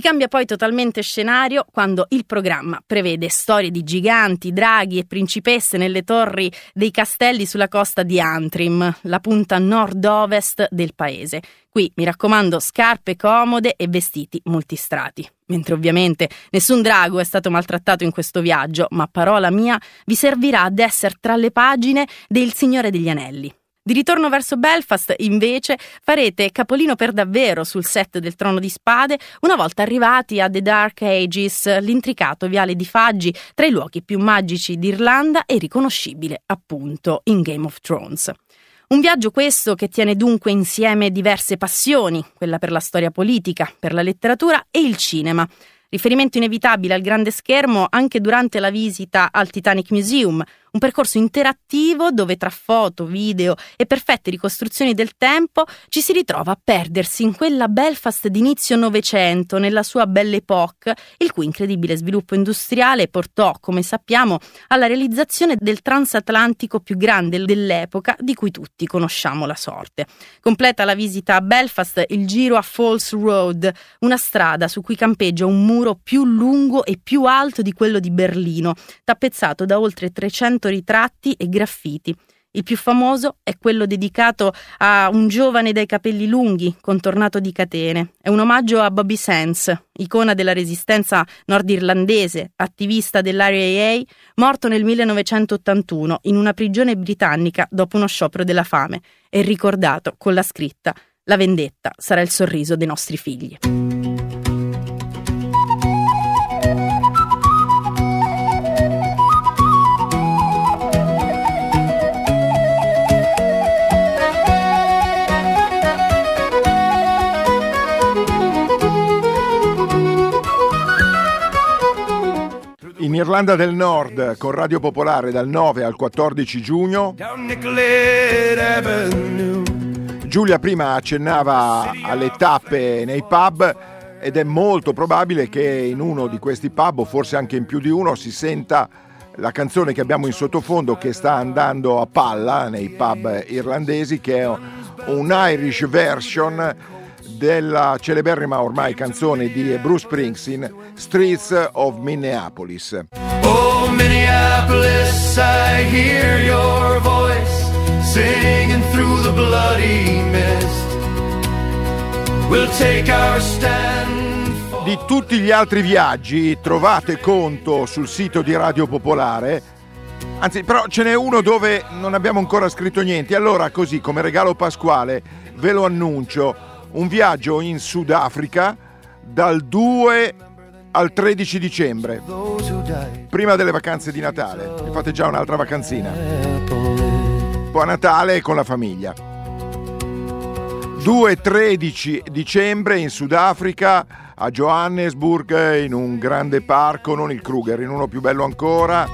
P: cambia poi totalmente scenario quando il programma prevede storie di giganti, draghi e principesse nelle torri dei castelli sulla costa di Antrim, la punta nord-ovest del paese. Qui, mi raccomando, scarpe comode e vestiti multistrati. Mentre ovviamente nessun drago è stato maltrattato in questo viaggio, ma parola mia vi servirà ad essere tra le pagine del Signore degli Anelli. Di ritorno verso Belfast, invece, farete capolino per davvero sul set del Trono di Spade, una volta arrivati a The Dark Ages, l'intricato viale di faggi tra i luoghi più magici d'Irlanda e riconoscibile, appunto, in Game of Thrones. Un viaggio questo che tiene dunque insieme diverse passioni, quella per la storia politica, per la letteratura e il cinema. Riferimento inevitabile al grande schermo anche durante la visita al Titanic Museum, un percorso interattivo dove tra foto, video e perfette ricostruzioni del tempo ci si ritrova a perdersi in quella Belfast d'inizio Novecento, nella sua Belle Époque, il cui incredibile sviluppo industriale portò, come sappiamo, alla realizzazione del transatlantico più grande dell'epoca, di cui tutti conosciamo la sorte. Completa la visita a Belfast il giro a Falls Road, una strada su cui campeggia un muro più lungo e più alto di quello di Berlino, tappezzato da oltre trecento ritratti e graffiti. Il più famoso è quello dedicato a un giovane dai capelli lunghi, contornato di catene. È un omaggio a Bobby Sands, icona della resistenza nordirlandese, attivista dell'I R A, morto nel millenovecentottantuno in una prigione britannica dopo uno sciopero della fame, e ricordato con la scritta «La vendetta sarà il sorriso dei nostri figli».
A: In Irlanda del Nord, con Radio Popolare dal nove al quattordici giugno. Giulia prima accennava alle tappe nei pub ed è molto probabile che in uno di questi pub, o forse anche in più di uno, si senta la canzone che abbiamo in sottofondo, che sta andando a palla nei pub irlandesi, che è un Irish version della celeberrima ormai canzone di Bruce Springsteen, Streets of Minneapolis.
H: Oh Minneapolis, I hear your voice singing through the bloody mist. We'll take our stand.
A: Di tutti gli altri viaggi trovate conto sul sito di Radio Popolare, anzi però ce n'è uno dove non abbiamo ancora scritto niente, allora così come regalo pasquale ve lo annuncio: un viaggio in Sudafrica dal due al tredici dicembre, prima delle vacanze di Natale. E fate già un'altra vacanzina. Buon Natale con la famiglia. due e tredici dicembre in Sudafrica, a Johannesburg, in un grande parco, non il Kruger, in uno più bello ancora,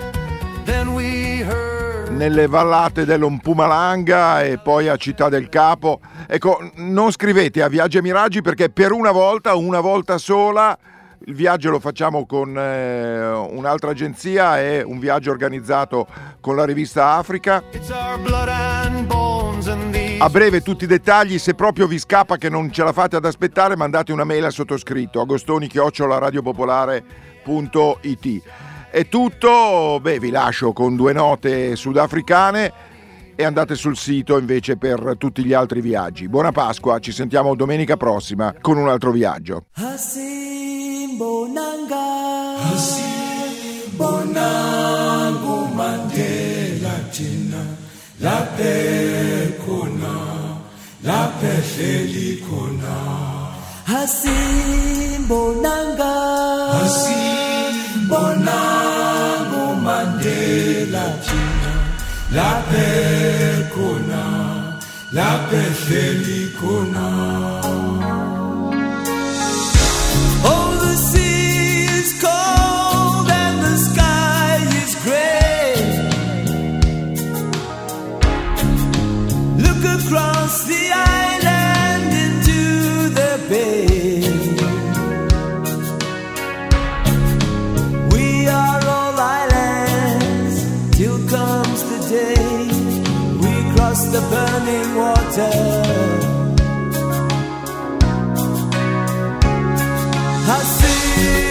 A: nelle vallate dell'Mpumalanga e poi a Città del Capo. Ecco, non scrivete a Viaggi e Miraggi, perché per una volta, una volta sola, il viaggio lo facciamo con eh, un'altra agenzia, è un viaggio organizzato con la rivista Africa. A breve tutti i dettagli, se proprio vi scappa che non ce la fate ad aspettare, mandate una mail al sottoscritto agostoni chiocciola radiopopolare punto it. È tutto, beh, vi lascio con due note sudafricane e andate sul sito invece per tutti gli altri viaggi. Buona Pasqua, ci sentiamo domenica prossima con un altro viaggio.
H: Bonanga Bonango Mandela Tina La Pekona La Pefelikona Hasim Bonanga Hasim Bonango Mandela Tina La Pekona La Pefelikona. Across the island into the bay, we are all islands till comes the day we cross the burning water. I see